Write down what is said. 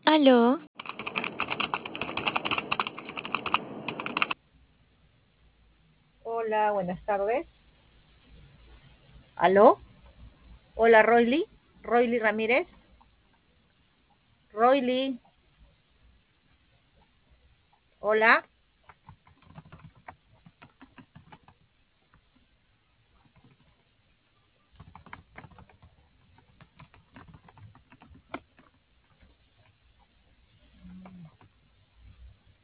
Aló, Hola, buenas tardes. ¿Aló? Hola, Roily. Roily Ramírez. Roily. Hola.